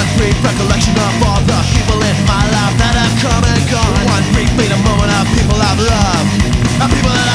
One brief recollection of all the people in my life that have come and gone. One brief fleeting moment of people I've loved, of people that